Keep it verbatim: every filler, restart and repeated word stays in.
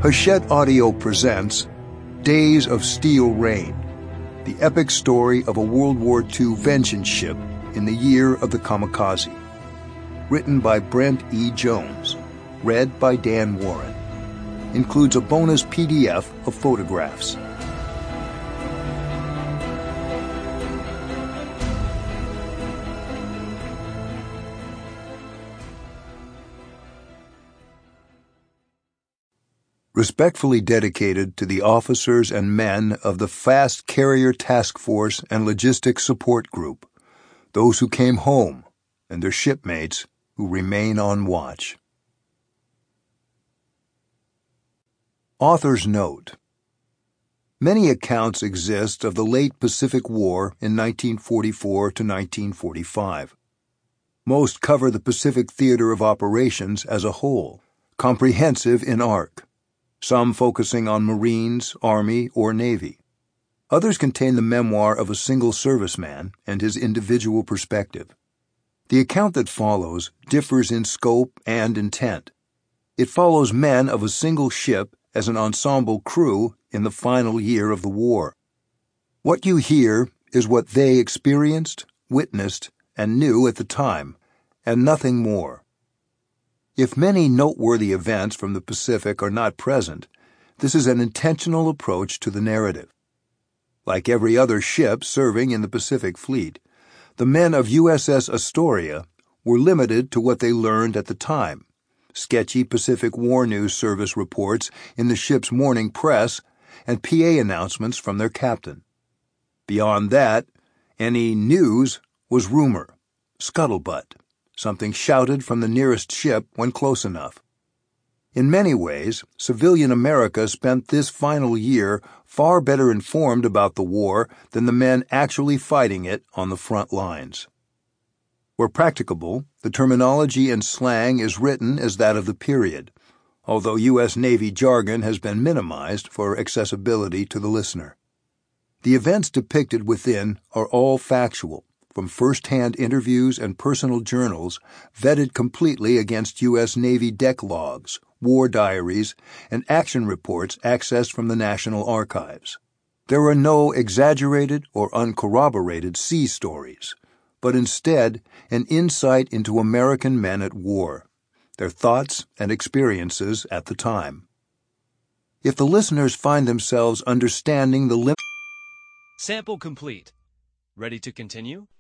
Hachette Audio presents Days of Steel Rain, the epic story of a World War Two vengeance ship in the year of the kamikaze. Written by Brent E. Jones, read by Dan Warren. Includes a bonus P D F of photographs. Respectfully dedicated to the officers and men of the Fast Carrier Task Force and Logistics Support Group, those who came home, and their shipmates who remain on watch. Author's note: many accounts exist of the late Pacific War in nineteen forty-four to nineteen forty-five. Most cover the Pacific Theater of Operations as a whole, comprehensive in arc. Some focusing on Marines, Army, or Navy. Others contain the memoir of a single serviceman and his individual perspective. The account that follows differs in scope and intent. It follows men of a single ship as an ensemble crew in the final year of the war. What you hear is what they experienced, witnessed, and knew at the time, and nothing more. If many noteworthy events from the Pacific are not present, this is an intentional approach to the narrative. Like every other ship serving in the Pacific Fleet, the men of U S S Astoria were limited to what they learned at the time, sketchy Pacific War News Service reports in the ship's morning press and P A announcements from their captain. Beyond that, any news was rumor, scuttlebutt, something shouted from the nearest ship when close enough. In many ways, civilian America spent this final year far better informed about the war than the men actually fighting it on the front lines. Where practicable, the terminology and slang is written as that of the period, although U S Navy jargon has been minimized for accessibility to the listener. The events depicted within are all factual, from first-hand interviews and personal journals vetted completely against U S Navy deck logs, war diaries, and action reports accessed from the National Archives. There are no exaggerated or uncorroborated sea stories, but instead an insight into American men at war, their thoughts and experiences at the time. If the listeners find themselves understanding the lim- Sample complete. Ready to continue?